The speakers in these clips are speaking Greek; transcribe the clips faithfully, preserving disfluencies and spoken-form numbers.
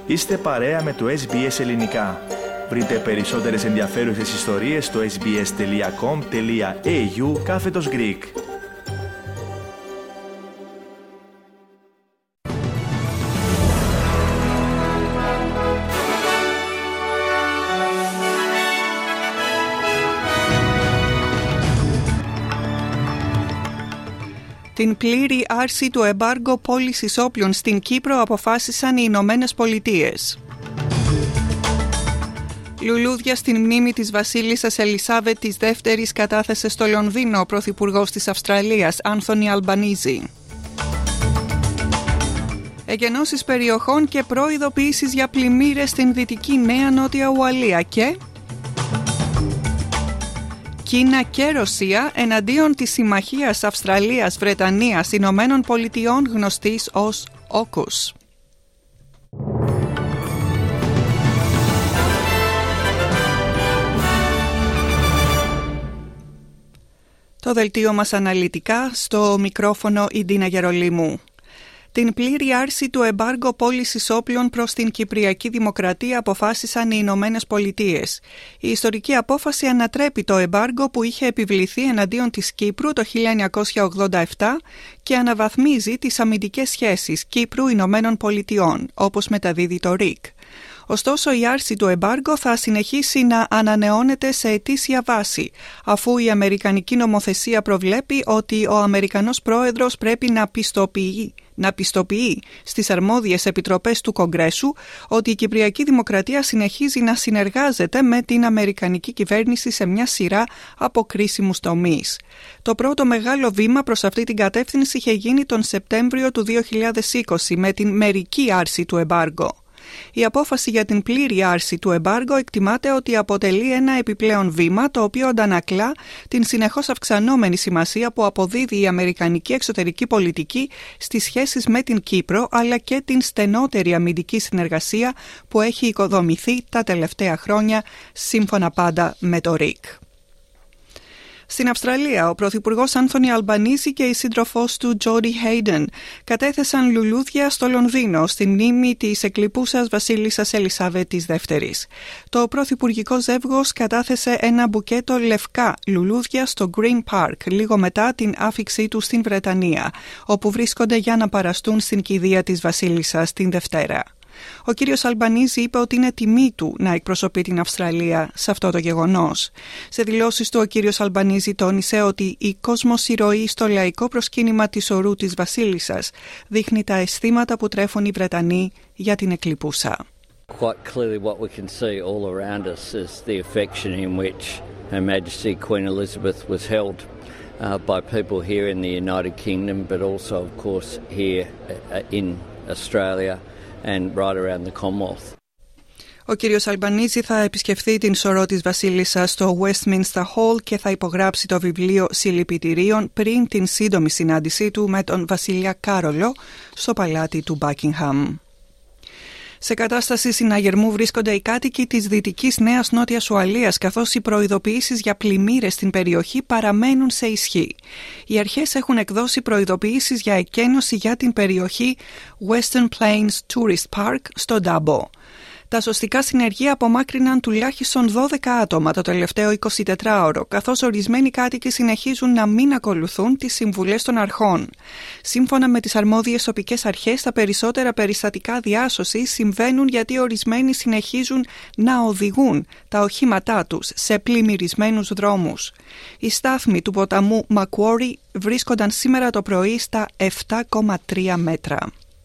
Είστε παρέα με το ες μπι ες Ελληνικά. Βρείτε περισσότερες ενδιαφέρουσες ιστορίες στο sbs.com.au κάθετος Greek. Την πλήρη άρση του εμπάργκο πώλησης όπλων στην Κύπρο αποφάσισαν οι Ηνωμένες Πολιτείες. Λουλούδια στην μνήμη της βασίλισσας Ελισάβετ της Δεύτερης κατάθεσε στο Λονδίνο ο πρωθυπουργός της Αυστραλίας, Άνθονι Αλμπανίζη. Εκενώσεις περιοχών και προειδοποιήσεις για πλημμύρες στην Δυτική Νέα Νότια Ουαλία και... Κίνα και Ρωσία εναντίον της συμμαχίας Αυστραλίας-Βρετανίας Ηνωμένων Πολιτειών γνωστής ως όκους. Το δελτίο μας αναλυτικά, στο μικρόφωνο η Ντίνα Γερολίμου. Την πλήρη άρση του εμπάργκο πώλησης όπλων προς την Κυπριακή Δημοκρατία αποφάσισαν οι Ηνωμένες Πολιτείες. Η ιστορική απόφαση ανατρέπει το εμπάργκο που είχε επιβληθεί εναντίον της Κύπρου το χίλια εννιακόσια ογδόντα επτά και αναβαθμίζει τις αμυντικές σχέσεις Κύπρου-Ηνωμένων Πολιτειών, όπως μεταδίδει το ΡΙΚ. Ωστόσο, η άρση του εμπάργκο θα συνεχίσει να ανανεώνεται σε ετήσια βάση, αφού η αμερικανική νομοθεσία προβλέπει ότι ο Αμερικανός πρόεδρος πρέπει να πιστοποιεί, να πιστοποιεί στις αρμόδιες επιτροπές του Κογκρέσου ότι η Κυπριακή Δημοκρατία συνεχίζει να συνεργάζεται με την Αμερικανική κυβέρνηση σε μια σειρά από κρίσιμους τομείς. Το πρώτο μεγάλο βήμα προς αυτή την κατεύθυνση είχε γίνει τον Σεπτέμβριο του δύο χιλιάδες είκοσι με την μερική άρση του εμπάργκο. Η απόφαση για την πλήρη άρση του εμπάργκο εκτιμάται ότι αποτελεί ένα επιπλέον βήμα το οποίο αντανακλά την συνεχώς αυξανόμενη σημασία που αποδίδει η αμερικανική εξωτερική πολιτική στις σχέσεις με την Κύπρο αλλά και την στενότερη αμυντική συνεργασία που έχει οικοδομηθεί τα τελευταία χρόνια σύμφωνα πάντα με το ΡΙΚ. Στην Αυστραλία, ο πρωθυπουργός Άνθονι Αλμπανίζη και η σύντροφός του Τζόντι Χέιντεν κατέθεσαν λουλούδια στο Λονδίνο στη μνήμη της εκλειπούσας βασίλισσας Ελισάβετ της Δεύτερης. Το πρωθυπουργικό ζεύγος κατάθεσε ένα μπουκέτο λευκά λουλούδια στο Green Park λίγο μετά την άφιξή του στην Βρετανία, όπου βρίσκονται για να παραστούν στην κηδεία της βασίλισσας την Δευτέρα. Ο κύριος Αλμπανίζη είπε ότι είναι τιμή του να εκπροσωπεί την Αυστραλία σε αυτό το γεγονός. Σε δηλώσεις του ο κύριος Αλμπανίζη τόνισε ότι η κόσμος ηρωή στο λαϊκό προσκύνημα της ορού της βασίλισσας δείχνει τα αισθήματα που τρέφουν οι Βρετανοί για την εκλειπούσα. Quite clearly what we can see all around us is the affection in which Her Majesty Queen Elizabeth was held uh, by people here in the United Kingdom, but also of course here uh, in Australia and right around the Commonwealth. Ο κύριος Αλμπανίζη θα επισκεφθεί την σωρό της βασίλισσας στο Westminster Hall και θα υπογράψει το βιβλίο συλληπιτηρίων πριν την σύντομη συνάντησή του με τον βασιλιά Κάρολο στο παλάτι του Buckingham. Σε κατάσταση συναγερμού βρίσκονται οι κάτοικοι της Δυτικής Νέας Νότιας Ουαλίας, καθώς οι προειδοποιήσεις για πλημμύρες στην περιοχή παραμένουν σε ισχύ. Οι αρχές έχουν εκδώσει προειδοποιήσεις για εκένωση για την περιοχή Western Plains Tourist Park στο Ντάμπο. Τα σωστικά συνεργεία απομάκρυναν τουλάχιστον δώδεκα άτομα το τελευταίο εικοσιτετράωρο, καθώς ορισμένοι κάτοικοι συνεχίζουν να μην ακολουθούν τις συμβουλές των αρχών. Σύμφωνα με τις αρμόδιες τοπικές αρχές, τα περισσότερα περιστατικά διάσωσης συμβαίνουν γιατί ορισμένοι συνεχίζουν να οδηγούν τα οχήματά τους σε πλημμυρισμένους δρόμους. Οι στάθμοι του ποταμού Macquarie βρίσκονταν σήμερα το πρωί στα επτά κόμμα τρία μέτρα.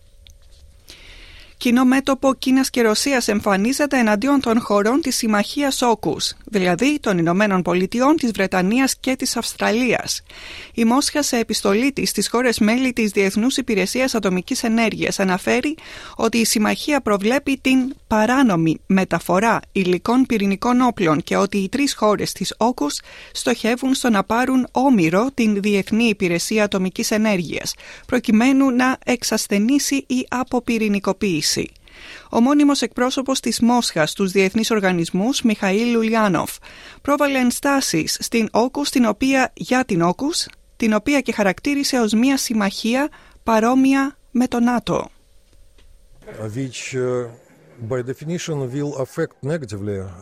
Κοινό μέτωπο Κίνας και Ρωσίας εμφανίζεται εναντίον των χωρών της συμμαχίας όκους, δηλαδή των Ηνωμένων Πολιτειών, της Βρετανίας και της Αυστραλίας. Η Μόσχα σε επιστολή της στις χώρες μέλη της Διεθνούς Υπηρεσίας Ατομικής Ενέργειας αναφέρει ότι η συμμαχία προβλέπει την παράνομη μεταφορά υλικών πυρηνικών όπλων και ότι οι τρεις χώρες της όκους στοχεύουν στο να πάρουν όμηρο την Διεθνή Υπηρεσία Ατομικής Ενέργειας, προκειμένου να εξασθενήσει η αποπυρηνικοποίηση. Ο μόνιμος εκπρόσωπος της Μόσχας στους διεθνείς οργανισμούς, Μιχαήλ Λουλιάνοφ, πρόβαλε ενστάσεις στην όκους, την οποία, για την όκους, την οποία και χαρακτήρισε ως μια συμμαχία παρόμοια με το ΝΑΤΟ. Which uh, by definition will affect negatively uh,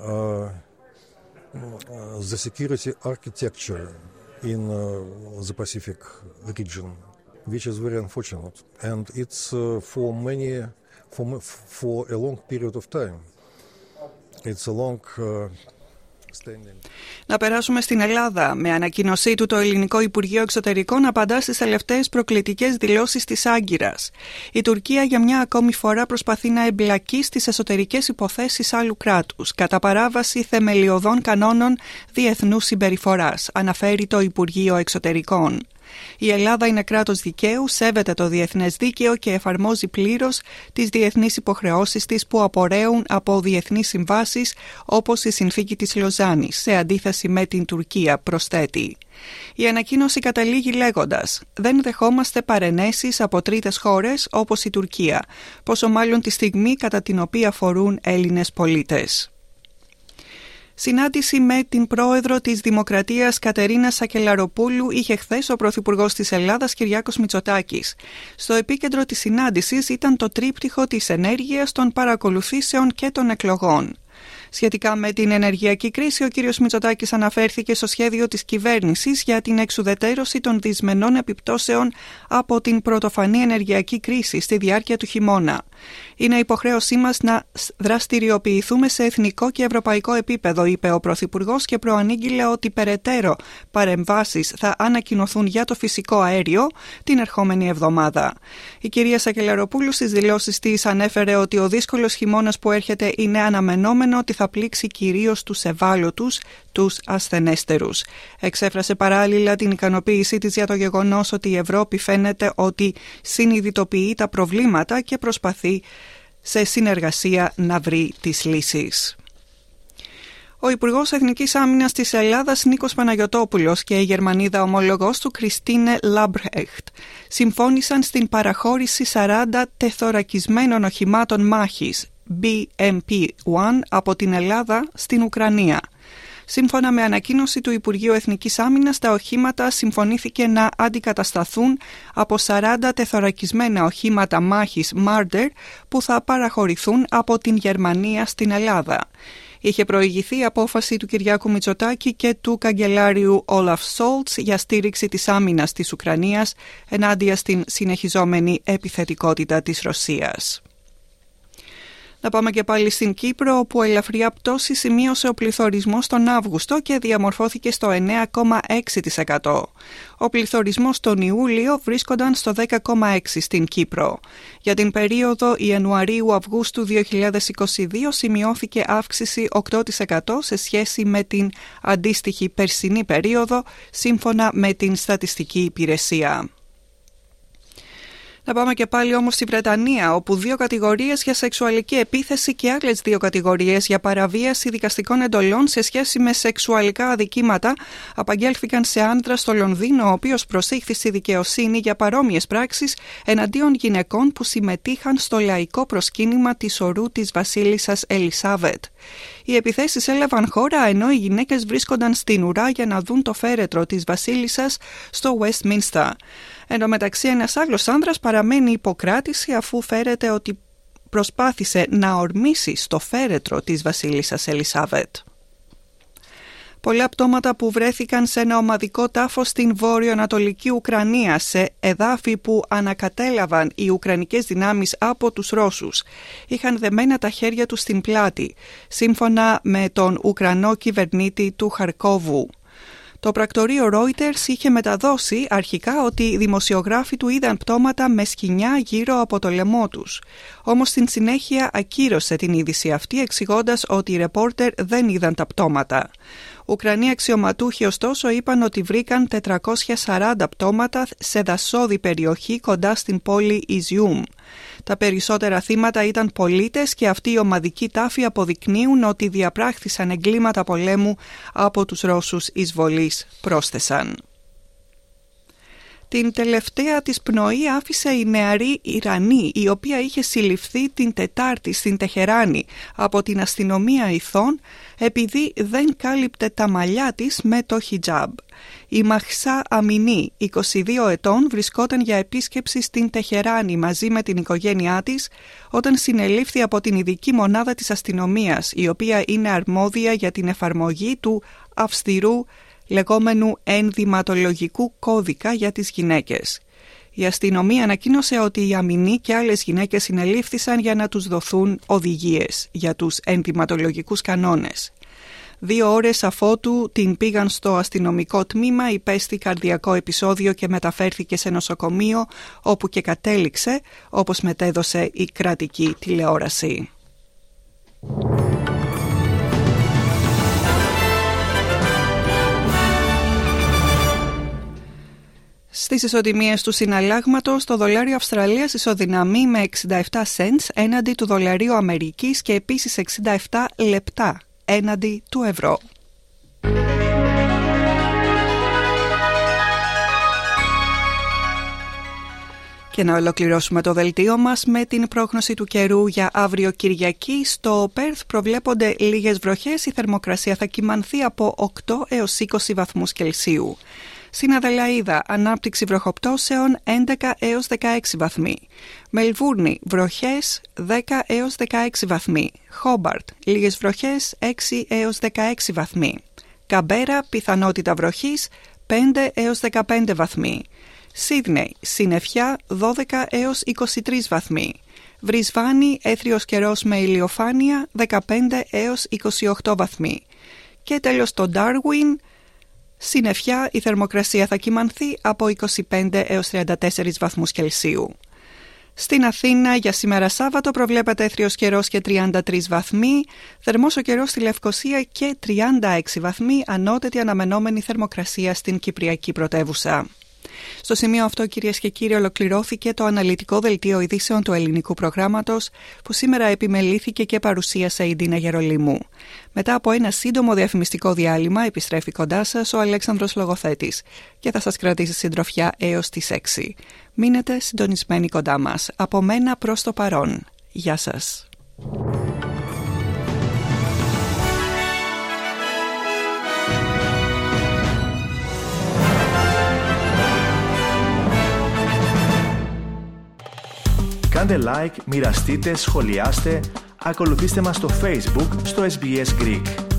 the security architecture in uh, the Pacific region, which is very unfortunate, and it's uh, for many for for a long period of time. It's a long uh, Να περάσουμε στην Ελλάδα. Με ανακοίνωσή του, το Ελληνικό Υπουργείο Εξωτερικών απαντά στις τελευταίες προκλητικές δηλώσεις της Άγκυρας. Η Τουρκία για μια ακόμη φορά προσπαθεί να εμπλακεί στις εσωτερικές υποθέσεις άλλου κράτους, κατά παράβαση θεμελιωδών κανόνων διεθνούς συμπεριφοράς, αναφέρει το Υπουργείο Εξωτερικών. Η Ελλάδα είναι κράτος δικαίου, σέβεται το διεθνές δίκαιο και εφαρμόζει πλήρως τις διεθνείς υποχρεώσεις της που απορρέουν από διεθνείς συμβάσεις όπως η Συνθήκη της Λοζάνης, σε αντίθεση με την Τουρκία, προσθέτει. Η ανακοίνωση καταλήγει λέγοντας: «Δεν δεχόμαστε παρενέσεις από τρίτες χώρες όπως η Τουρκία, πόσο μάλλον τη στιγμή κατά την οποία αφορούν Έλληνες πολίτες». Συνάντηση με την πρόεδρο της Δημοκρατίας Κατερίνα Σακελαροπούλου είχε χθες ο Πρωθυπουργός της Ελλάδας Κυριάκος Μητσοτάκης. Στο επίκεντρο της συνάντησης ήταν το τρίπτυχο της ενέργειας, των παρακολουθήσεων και των εκλογών. Σχετικά με την ενεργειακή κρίση, ο κ. Μητσοτάκης αναφέρθηκε στο σχέδιο της κυβέρνησης για την εξουδετερώση των δυσμενών επιπτώσεων από την πρωτοφανή ενεργειακή κρίση στη διάρκεια του χειμώνα. «Είναι υποχρέωσή μας να δραστηριοποιηθούμε σε εθνικό και ευρωπαϊκό επίπεδο», είπε ο Πρωθυπουργός και προανήγγειλε ότι περαιτέρω παρεμβάσεις θα ανακοινωθούν για το φυσικό αέριο την ερχόμενη εβδομάδα. Η κυρία Σακελαροπούλου στις δηλώσεις της ανέφερε ότι ο δύσκολος χειμώνας που έρχεται είναι αναμενόμενο ότι θα πλήξει κυρίως τους ευάλωτους, τους ασθενέστερους. Εξέφρασε παράλληλα την ικανοποίησή της για το γεγονός ότι η Ευρώπη φαίνεται ότι συνειδητοποιεί τα προβλήματα και προσπαθεί σε συνεργασία να βρει τις λύσεις. Ο Υπουργός Εθνικής Άμυνας της Ελλάδας Νίκος Παναγιωτόπουλος και η Γερμανίδα ομόλογος του Κριστίνε Λάμπρεχτ συμφώνησαν στην παραχώρηση σαράντα τεθωρακισμένων οχημάτων μάχης μπι εμ πι ένα από την Ελλάδα στην Ουκρανία. Σύμφωνα με ανακοίνωση του Υπουργείου Εθνικής Άμυνας, τα οχήματα συμφωνήθηκε να αντικατασταθούν από σαράντα τεθωρακισμένα οχήματα μάχης Marder που θα παραχωρηθούν από την Γερμανία στην Ελλάδα. Είχε προηγηθεί η απόφαση του Κυριάκου Μητσοτάκη και του καγκελάριου Όλαφ Σόλτς για στήριξη της άμυνας της Ουκρανίας ενάντια στην συνεχιζόμενη επιθετικότητα της Ρωσίας. Να πάμε και πάλι στην Κύπρο, όπου ελαφριά πτώση σημείωσε ο πληθωρισμός τον Αύγουστο και διαμορφώθηκε στο εννέα κόμμα έξι τοις εκατό. Ο πληθωρισμός τον Ιούλιο βρίσκονταν στο δέκα κόμμα έξι τοις εκατό στην Κύπρο. Για την περίοδο Ιανουαρίου-Αυγούστου δύο χιλιάδες είκοσι δύο σημειώθηκε αύξηση οκτώ τοις εκατό σε σχέση με την αντίστοιχη περσινή περίοδο, σύμφωνα με την Στατιστική Υπηρεσία. Να πάμε και πάλι όμως στη Βρετανία, όπου δύο κατηγορίες για σεξουαλική επίθεση και άλλες δύο κατηγορίες για παραβίαση δικαστικών εντολών σε σχέση με σεξουαλικά αδικήματα απαγγέλθηκαν σε άντρα στο Λονδίνο, ο οποίος προσήχθη στη δικαιοσύνη για παρόμοιες πράξεις εναντίον γυναικών που συμμετείχαν στο λαϊκό προσκύνημα της ορού της βασίλισσας Ελισάβετ. Οι επιθέσεις έλαβαν χώρα ενώ οι γυναίκες βρίσκονταν στην ουρά για να δουν το φέρετρο της βασίλισσας στο Westminster. Εν τω μεταξύ, ένας άλλος άνδρας παραμένει υποκράτηση αφού φέρεται ότι προσπάθησε να ορμήσει στο φέρετρο της βασίλισσας Ελισάβετ. Πολλά πτώματα που βρέθηκαν σε ένα ομαδικό τάφο στην βόρειο-ανατολική Ουκρανία, σε εδάφη που ανακατέλαβαν οι Ουκρανικές δυνάμεις από τους Ρώσους, είχαν δεμένα τα χέρια τους στην πλάτη, σύμφωνα με τον Ουκρανό κυβερνήτη του Χαρκόβου. Το πρακτορείο Reuters είχε μεταδώσει αρχικά ότι οι δημοσιογράφοι του είδαν πτώματα με σκοινιά γύρω από το λαιμό τους. Όμως στην συνέχεια ακύρωσε την είδηση αυτή, εξηγώντας ότι οι ρεπόρτερ δεν είδαν τα πτώματα. Ουκρανοί αξιωματούχοι ωστόσο είπαν ότι βρήκαν τετρακόσια σαράντα πτώματα σε δασόδη περιοχή κοντά στην πόλη Ιζιούμ. Τα περισσότερα θύματα ήταν πολίτες και αυτοί οι ομαδικοί τάφοι αποδεικνύουν ότι διαπράχθησαν εγκλήματα πολέμου από τους Ρώσους εισβολείς, πρόσθεσαν. Την τελευταία της πνοή άφησε η νεαρή Ιρανή, η οποία είχε συλληφθεί την Τετάρτη στην Τεχεράνη από την αστυνομία ηθών επειδή δεν κάλυπτε τα μαλλιά της με το χιτζάμπ. Η Μαχσά Αμινή, είκοσι δύο ετών, βρισκόταν για επίσκεψη στην Τεχεράνη μαζί με την οικογένειά της όταν συνελήφθη από την ειδική μονάδα της αστυνομίας, η οποία είναι αρμόδια για την εφαρμογή του αυστηρού λεγόμενου ενδυματολογικού κώδικα για τις γυναίκες. Η αστυνομία ανακοίνωσε ότι οι Αμινοί και άλλες γυναίκες συνελήφθησαν για να τους δοθούν οδηγίες για τους ενδυματολογικούς κανόνες. Δύο ώρες αφότου την πήγαν στο αστυνομικό τμήμα, υπέστη καρδιακό επεισόδιο και μεταφέρθηκε σε νοσοκομείο, όπου και κατέληξε, όπως μετέδωσε η κρατική τηλεόραση. Στις ισοτιμίες του συναλλάγματος, το δολάριο Αυστραλίας ισοδυναμεί με εξήντα επτά σεντς έναντι του δολαρίου Αμερικής και επίσης εξήντα επτά λεπτά έναντι του ευρώ. Και να ολοκληρώσουμε το δελτίο μας με την πρόγνωση του καιρού για αύριο Κυριακή. Στο Πέρθ προβλέπονται λίγες βροχές, η θερμοκρασία θα κυμανθεί από οκτώ έως είκοσι βαθμούς Κελσίου. Στην Αδελαΐδα, ανάπτυξη βροχοπτώσεων έντεκα έως δεκαέξι βαθμοί. Μελβούρνη, βροχές δέκα έως δεκαέξι βαθμοί. Χόμπαρτ, λίγες βροχές έξι έως δεκαέξι βαθμοί. Καμπέρα, πιθανότητα βροχής πέντε έως δεκαπέντε βαθμοί. Σίδνεϊ, συννεφιά δώδεκα έως είκοσι τρεις βαθμοί. Βρισβάνη, έθριος καιρός με ηλιοφάνεια δεκαπέντε έως είκοσι οκτώ βαθμοί. Και τέλος το Ντάρουιν, συννεφιά, η θερμοκρασία θα κυμανθεί από είκοσι πέντε έως τριάντα τέσσερις βαθμούς Κελσίου. Στην Αθήνα για σήμερα Σάββατο προβλέπεται έθριος καιρός και τριάντα τρεις βαθμοί, θερμός ο καιρός στη Λευκοσία και τριάντα έξι βαθμοί, ανώτατη αναμενόμενη θερμοκρασία στην Κυπριακή πρωτεύουσα. Στο σημείο αυτό, κυρίες και κύριοι, ολοκληρώθηκε το αναλυτικό δελτίο ειδήσεων του ελληνικού προγράμματος που σήμερα επιμελήθηκε και παρουσίασε η Ντίνα Γερολίμου. Μετά από ένα σύντομο διαφημιστικό διάλειμμα επιστρέφει κοντά σας ο Αλέξανδρος Λογοθέτης και θα σας κρατήσει συντροφιά έως τις έξι. Μείνετε συντονισμένοι κοντά μας. Από μένα προς το παρόν. Γεια σας. Κάντε like, μοιραστείτε, σχολιάστε, ακολουθήστε μας στο Facebook στο ες μπι ες Greek.